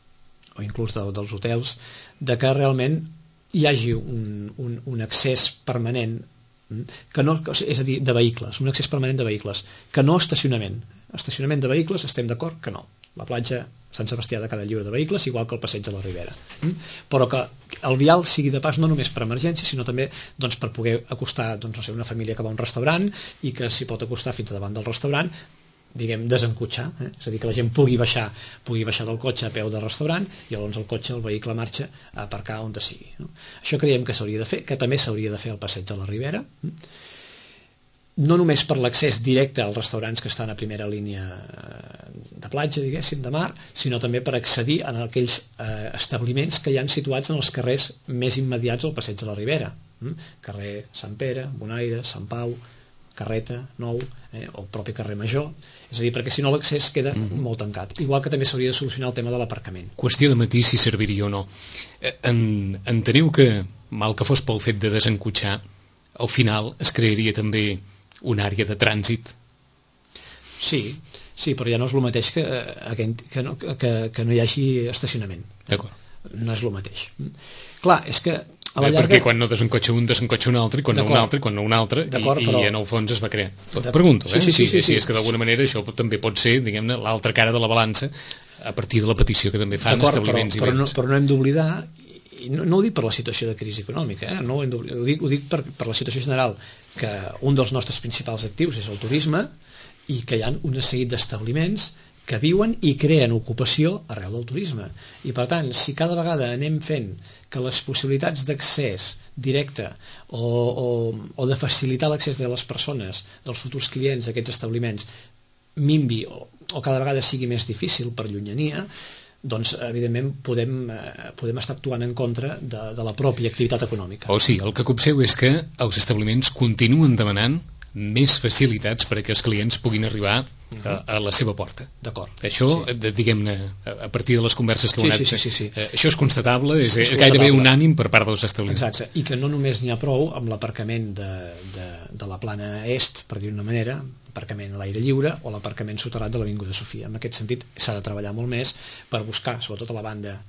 o inclús de, dels hotels, de que realment hi hagi un, un, un accés permanent, que no, és a dir, de vehicles, un accés permanent de vehicles, que no estacionament. Estacionament de vehicles, estem d'acord que no. La platja Sant Sebastià ha de quedar lliure de vehicles, igual que el passeig de la Ribera. Però que el vial sigui de pas no només per emergència, sinó també doncs, per poder acostar doncs, no sé, una família que va a un restaurant i que s'hi pot acostar fins davant del restaurant, diguem, desencotxar, eh? És a dir, que la gent pugui baixar pugui baixar del cotxe a peu del restaurant i llavors el cotxe, el vehicle marxa a aparcar on sigui, no? Això creiem que s'hauria de fer, que també s'hauria de fer al passeig de la Ribera, no només per l'accés directe als restaurants que estan a primera línia de platja, diguéssim, de mar, sinó també per accedir a aquells eh, establiments que hi han situats en els carrers més immediats al passeig de la Ribera, carrer Sant Pere, Bonaire, Sant Pau, Carreta, Nou, eh, o el propi carrer Major, és a dir, perquè si no l'accés queda mm-hmm. molt tancat. Igual que també s'hauria de solucionar el tema de l'aparcament. Qüestió de matí si serviria o no. En, enteneu que, mal que fos pel fet de desencotxar, al final es crearia també una àrea de trànsit? Sí, sí, però ja no és el mateix que, que, no, que, que no hi hagi estacionament. D'acord. No és el mateix. Clar, és que a la Bé, llarga... perquè quan no desencotxa un, desencotxa un altre, i quan no un altre, i quan no un altre, i, però... i en el fons es va crear. Tot pregunto, eh? Sí, sí, sí, sí, sí. Si és que d'alguna manera això també pot ser, diguem-ne, l'altra cara de la balança a partir de la petició que també fan establiments però, i béns. Però no, però no hem d'oblidar, i no, no ho dic per la situació de crisi econòmica, eh? No ho, hem ho dic, ho dic per, per la situació general, que un dels nostres principals actius és el turisme i que hi ha un seguit d'establiments que viuen i creen ocupació arreu del turisme. I per tant, si cada vegada anem fent que les possibilitats d'accés directe o, o, o de facilitar l'accés de les persones, dels futurs clients a aquests establiments, minvi o, o cada vegada sigui més difícil per llunyania, doncs evidentment podem, eh, podem estar actuant en contra de, de la pròpia activitat econòmica. O sí, el que copseu és que els establiments continuen demanant més facilitats perquè els clients puguin arribar a, a la seva porta. D'acord. Això, sí. Diguem-ne, a partir de les converses que heu sí, anat... Sí, sí, sí, sí. Eh, això és constatable, és, és, és gairebé unànim per part dels establiments. Exacte, i que no només n'hi ha prou amb l'aparcament de, de, de la plana est, per dir-ho d'una manera, l'aparcament a l'aire lliure o l'aparcament soterrat de l'Avinguda Sofia. En aquest sentit s'ha de treballar molt més per buscar, sobretot a la banda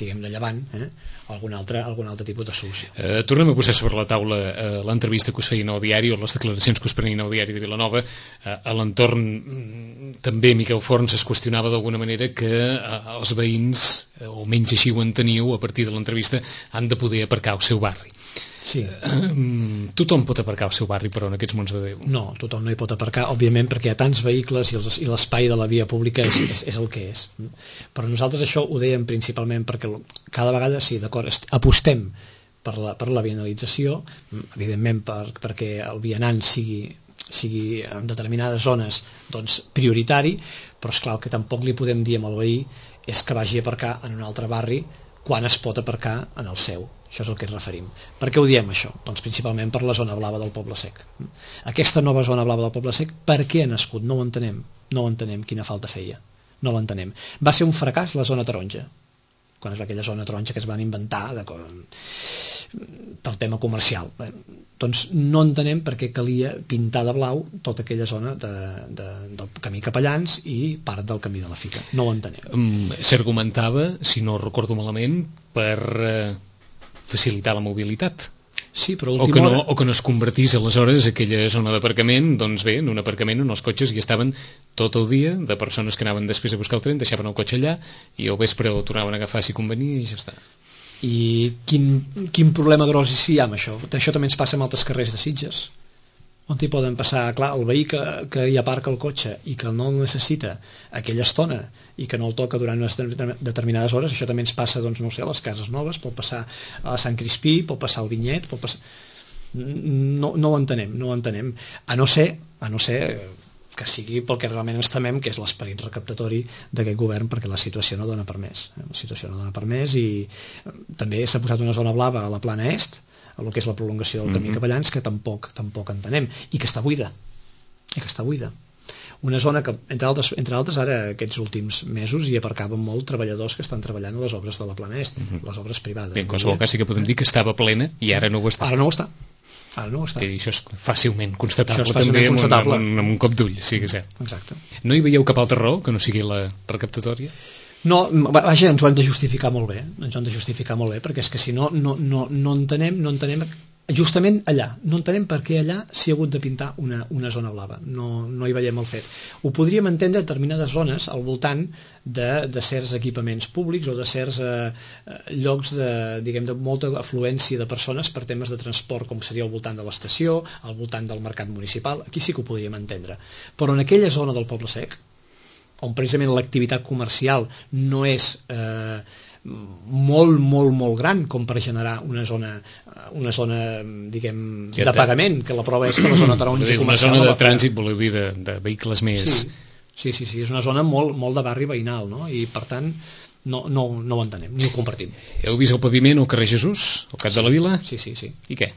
diguem, de llevant, eh? o algun altre, algun altre tipus de solució. Eh, tornem a posar sobre la taula eh, l'entrevista que us feien al diari o les declaracions que us prenien al diari de Vilanova. Eh, a l'entorn també Miquel Forns es qüestionava d'alguna manera que eh, els veïns, eh, o menys així ho enteniu, a partir de l'entrevista han de poder aparcar al seu barri. Sí. Uh, tothom pot aparcar al seu barri, però en aquests mons de Déu. No, tothom no hi pot aparcar, òbviament, perquè hi ha tants vehicles i, els, i l'espai de la via pública és, és, és el que és. Però nosaltres això ho dèiem principalment perquè cada vegada, sí, d'acord, apostem per la, per la vianalització, evidentment per, perquè el vianant sigui, sigui en determinades zones doncs, prioritari, però és clar que tampoc li podem dir al veí és que vagi a aparcar en un altre barri quan es pot aparcar en el seu. Això és el que ens referim. Per què ho diem, això? Doncs principalment per la zona blava del Poble Sec. Aquesta nova zona blava del Poble Sec, per què ha nascut? No ho entenem. No ho entenem, quina falta feia. No l'entenem. Va ser un fracàs la zona taronja, quan és aquella zona taronja que es van inventar de, pel tema comercial. Bé, doncs no entenem per què calia pintar de blau tota aquella zona de, de, del camí Capellans i part del camí de la Fica. No ho entenem. Um, S'argumentava, si no recordo malament, per... Eh... facilitar la mobilitat. Sí, però o, que no, hora... o que no es convertís aleshores aquella zona d'aparcament, doncs bé, en un aparcament on els cotxes hi estaven tot el dia, de persones que anaven després a buscar el tren, deixaven el cotxe allà i al vespre ho tornaven a agafar si convenia i ja està. I quin, quin problema gros hi ha amb això? Això també ens passa amb altres carrers de Sitges, on hi poden passar, clar, el veí que, que hi aparca el cotxe i que no el necessita aquella estona i que no el toca durant unes determinades hores, això també ens passa, doncs, no sé, a les Cases Noves, pot passar a Sant Crispí, pot passar al Vinyet, pot passar... No, no ho entenem, no ho entenem. A no ser, a no ser que sigui pel que realment ens temem, que és l'esperit recaptatori d'aquest govern, perquè la situació no dona per més. La situació no dona per més i també s'ha posat una zona blava a la Plana Est, el que és la prolongació del camí mm-hmm. Capellans, que tampoc tampoc entenem, i que està buida i que està buida una zona que, entre altres, entre altres ara aquests últims mesos hi aparcaven molt treballadors que estan treballant a les obres de la Plana Est, mm-hmm. les obres privades. Bé, en qualsevol cas sí que podem dir que estava plena i ara no ho està. Ara no ho està. Ara no ho està. I això és fàcilment constatable, és fàcilment també constatable. Amb, un, amb, amb un cop d'ull, sí que és cert. Exacte. No hi veieu cap altra raó que no sigui la recaptatòria? No, vaja, ens ho hem de justificar molt bé, ens ho hem de justificar molt bé, perquè és que si no, no, no, no entenem, no entenem justament allà, no entenem per què allà s'hi ha hagut de pintar una, una zona blava, no, no hi veiem el fet. Ho podríem entendre en determinades zones al voltant de, de certs equipaments públics o de certs eh, llocs de, diguem, de molta afluència de persones per temes de transport, com seria al voltant de l'estació, al voltant del mercat municipal, aquí sí que ho podríem entendre. Però en aquella zona del Poble Sec, on precisament l'activitat comercial no és eh, molt, molt, molt gran com per generar una zona, una zona diguem, ja de pagament, que la prova és que la zona taronja dir, comercial... Una zona de trànsit, voleu dir, de, de vehicles més... Sí, sí, sí, sí, és una zona molt, molt de barri veïnal, no? I per tant no, no, no ho entenem, ni ho compartim. Heu vist el paviment al carrer Jesús, al cap sí, de la Vila? Sí, sí, sí. I què?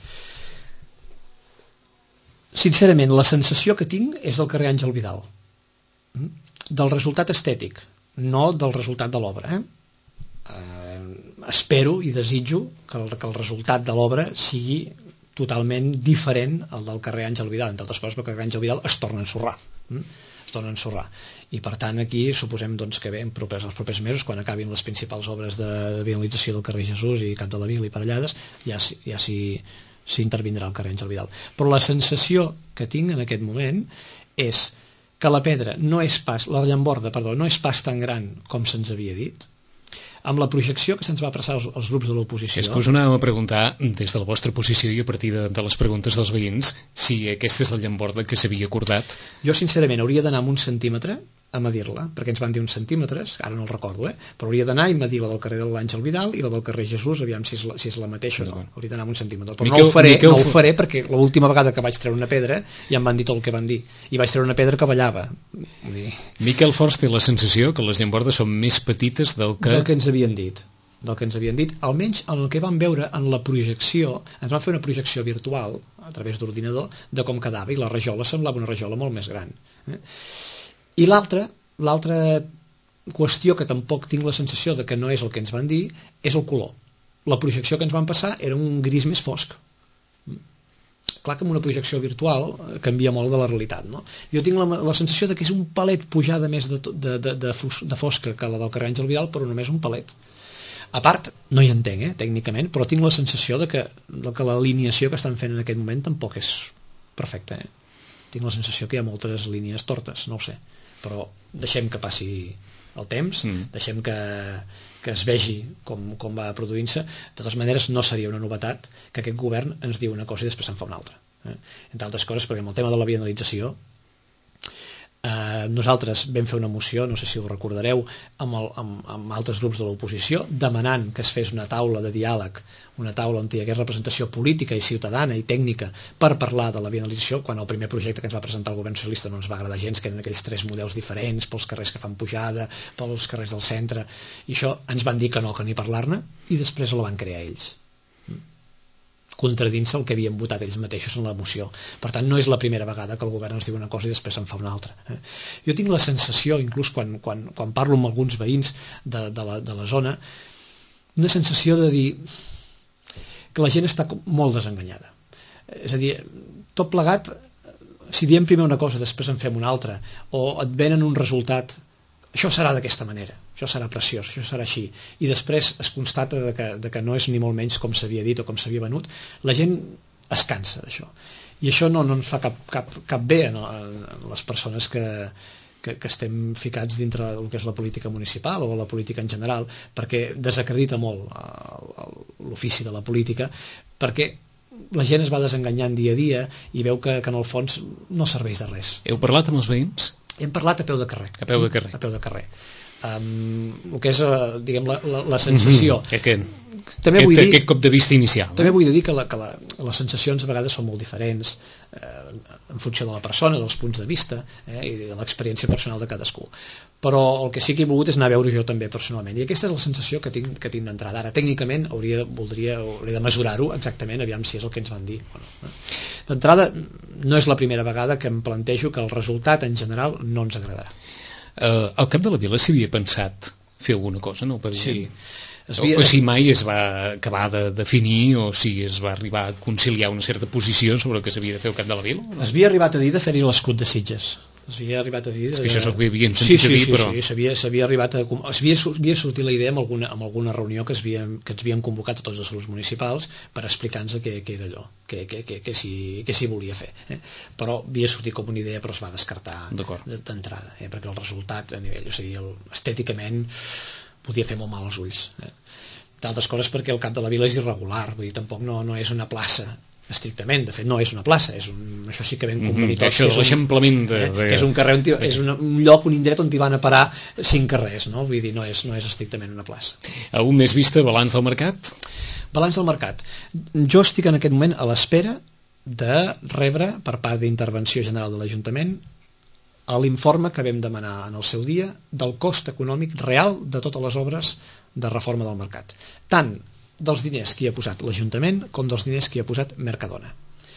Sincerament, la sensació que tinc és del carrer Àngel Vidal. Del resultat estètic, no del resultat de l'obra. Eh? Eh, espero i desitjo que el, que el resultat de l'obra sigui totalment diferent al del carrer Àngel Vidal, entre altres coses perquè el carrer Àngel Vidal es torna a ensorrar. Eh? Es torna a ensorrar. I per tant aquí suposem doncs, que bé, en propers, els propers mesos, quan acabin les principals obres de, de viabilització del carrer Jesús i Cap de la Vila i Parellades, ja, ja s'hi s'intervindrà el carrer Àngel Vidal. Però la sensació que tinc en aquest moment és que la pedra no és pas, la llamborda, perdó, no és pas tan gran com se'ns havia dit, amb la projecció que se'ns va apressar als, als grups de l'oposició. És que us anàvem a preguntar, des de la vostra posició i a partir de, de les preguntes dels veïns, si aquesta és la llamborda que s'havia acordat. Jo, sincerament, hauria d'anar amb un centímetre a medir-la, perquè ens van dir uns centímetres, ara no el recordo, eh? Però hauria d'anar i medir la del carrer de l'Àngel Vidal i la del carrer Jesús, aviam si és la, si és la mateixa o no. Hauria d'anar amb un centímetre. Però Miquel, no, ho faré, Miquel... no ho faré perquè l'última vegada que vaig treure una pedra ja em van dir tot el que van dir. I vaig treure una pedra que ballava. I... Miquel Forns té la sensació que les llambordes són més petites del que... Del que ens havien dit. Del que ens havien dit. Almenys el que vam veure en la projecció, ens van fer una projecció virtual a través d'ordinador de com quedava i la rajola semblava una rajola molt més gran. Eh? I l'altra, l'altra qüestió que tampoc tinc la sensació de que no és el que ens van dir és el color. La projecció que ens van passar era un gris més fosc. Clar que amb una projecció virtual canvia molt de la realitat, no? Jo tinc la, la sensació de que és un palet pujada més de, de, de, de, fos, de fosca que la del carrer Àngel Vidal, però només un palet. A part, no hi entenc, eh, tècnicament, però tinc la sensació de que, de que l'alineació que estan fent en aquest moment tampoc és perfecta. Eh? Tinc la sensació que hi ha moltes línies tortes, no ho sé. Però deixem que passi el temps, mm. deixem que, que es vegi com, com va produint-se. De totes maneres, no seria una novetat que aquest govern ens diu una cosa i després en fa una altra. Eh? Entre altres coses, perquè amb el tema de la bienalització, eh, nosaltres vam fer una moció, no sé si ho recordareu, amb, el, amb, amb altres grups de l'oposició, demanant que es fes una taula de diàleg, una taula on hi hagués representació política i ciutadana i tècnica per parlar de la bienalització, quan el primer projecte que ens va presentar el govern socialista no ens va agradar gens, que eren aquells tres models diferents, pels carrers que fan pujada, pels carrers del centre, i això ens van dir que no, que ni parlar-ne, i després la van crear ells, contradint-se el que havien votat ells mateixos en la moció. Per tant, no és la primera vegada que el govern ens diu una cosa i després en fa una altra. Eh? Jo tinc la sensació, inclús quan, quan, quan parlo amb alguns veïns de, de, la, de la zona, una sensació de dir que la gent està molt desenganyada. És a dir, tot plegat, si diem primer una cosa, després en fem una altra, o et venen un resultat, això serà d'aquesta manera, això serà preciós, això serà així, i després es constata de que, de que no és ni molt menys com s'havia dit o com s'havia venut, la gent es cansa d'això, i això no, no ens fa cap, cap, cap bé a les persones que, que, que estem ficats dintre del que és la política municipal o la política en general, perquè desacredita molt l'ofici de la política, perquè la gent es va desenganyant dia a dia i veu que, que en el fons no serveix de res. Heu parlat amb els veïns? Hem parlat a peu de carrer. A peu de carrer. A peu de carrer. Um, el que és, uh, diguem, la, la, la sensació. Mm-hmm. Aquest, també aquest, vull dir, aquest cop de vista inicial. També vull dir que, la, que la, les sensacions a vegades són molt diferents eh, en funció de la persona, dels punts de vista eh, i de l'experiència personal de cadascú. Però el que sí que he volgut és anar a veure jo també personalment. I aquesta és la sensació que tinc, que tinc d'entrada. Ara, tècnicament, hauria, voldria, hauria de mesurar-ho exactament, aviam si és el que ens van dir. Bueno, eh. D'entrada, no és la primera vegada que em plantejo que el resultat en general no ens agradarà. Uh, al cap de la Vila s'havia pensat fer alguna cosa, no? Sí. Es havia... o, o si mai es va acabar de definir o si es va arribar a conciliar una certa posició sobre el que s'havia de fer al cap de la Vila? Es havia arribat a dir de fer-hi l'escut de Sitges. S'havia arribat a dir... És que això és el que havien sentit sí, sí, a dir, sí, però... Sí, s'havia, s'havia arribat a... Havia, havia sortit la idea amb alguna, amb alguna reunió que, havíem, que ens havien convocat a tots els grups municipals per explicar-nos què, què era allò, què, què, què, què, s'hi, què s'hi volia fer. Eh? Però havia sortit com una idea, però es va descartar d'entrada, eh? Perquè el resultat a nivell, o sigui, el, estèticament podia fer molt mal als ulls. Eh? D'altres coses perquè el cap de la Vila és irregular, vull dir, tampoc no, no és una plaça estrictament, de fet no és una plaça, és un, això sí que ben convenit mm-hmm, això és l'eixamplament de, eh, de... que és un carrer on és una, un lloc, un indret on t'hi van a parar cinc carrers, no? Vull dir, no és, no és estrictament una plaça. Algun més vista, balanç del mercat? Balanç del mercat. Jo estic en aquest moment a l'espera de rebre per part d'Intervenció General de l'Ajuntament l'informe que vam demanar en el seu dia del cost econòmic real de totes les obres de reforma del mercat. Tant dels diners que hi ha posat l'Ajuntament com dels diners que hi ha posat Mercadona.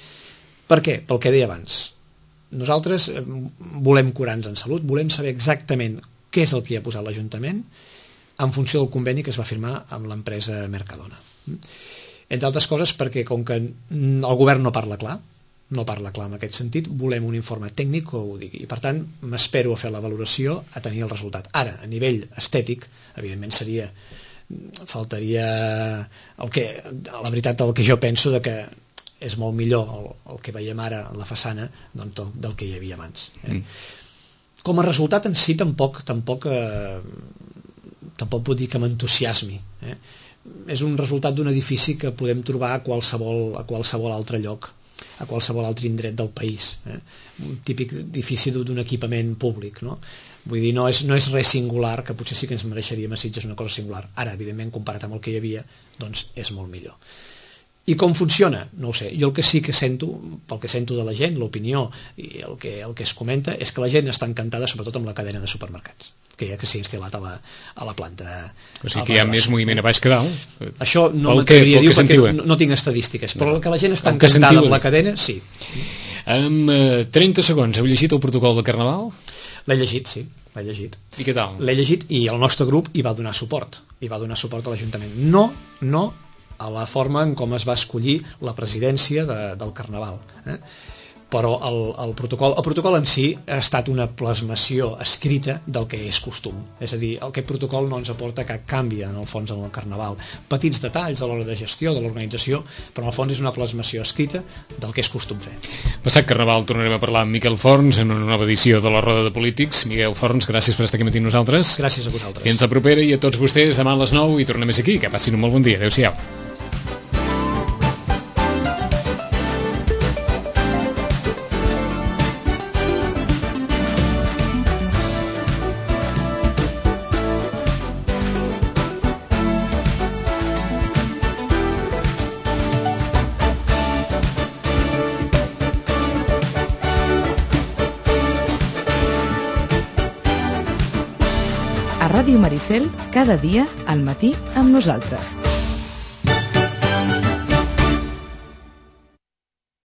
Per què? Pel que deia abans. Nosaltres volem curar-nos en salut, volem saber exactament què és el que hi ha posat l'Ajuntament en funció del conveni que es va firmar amb l'empresa Mercadona. Entre altres coses perquè com que el govern no parla clar, no parla clar en aquest sentit, volem un informe tècnic que ho digui. I per tant, m'espero a fer la valoració a tenir el resultat. Ara, a nivell estètic, evidentment seria... faltaria el que, la veritat, el que jo penso de que és molt millor el, el que veiem ara en la façana doncs, del, del que hi havia abans. Eh? Mm. Com a resultat en si tampoc tampoc, eh, tampoc puc dir que m'entusiasmi. Eh? És un resultat d'un edifici que podem trobar a qualsevol, a qualsevol altre lloc, a qualsevol altre indret del país. Eh? Un típic edifici d'un equipament públic, no? Vull dir, no és, no és res singular, que potser sí que ens mereixeríem a Sitges una cosa singular. Ara, evidentment, comparat amb el que hi havia, doncs és molt millor. I com funciona? No ho sé. Jo el que sí que sento, pel que sento de la gent, l'opinió i el que, el que es comenta, és que la gent està encantada, sobretot amb la cadena de supermercats que, que s'ha instal·lat a la, a la planta. O sigui que hi ha més moviment a baix que dalt? Això no m'atreviria a dir perquè no, no tinc estadístiques, però no. El que la gent està encantada amb la cadena, sí. Amb eh, trenta segons, heu llegit el protocol de Carnaval? L'he llegit, sí, l'he llegit. I què tal? L'he llegit i el nostre grup hi va donar suport, hi va donar suport a l'Ajuntament. No, no a la forma en com es va escollir la presidència de, del Carnaval. Eh? però el, el, protocol, el protocol en si ha estat una plasmació escrita del que és costum. És a dir, aquest protocol no ens aporta cap canvi en el fons en el Carnaval. Petits detalls a l'hora de gestió, de l'organització, però en el fons és una plasmació escrita del que és costum fer. Passat Carnaval tornarem a parlar amb Miquel Forns en una nova edició de la Roda de Polítics. Miquel Forns, gràcies per estar aquí matí amb nosaltres. Gràcies a vosaltres. Fins la propera, i a tots vostès demà a les nou i tornem a ser aquí. Que passin un molt bon dia. Adéu-siau. A Ràdio Maricel, cada dia al matí amb nosaltres.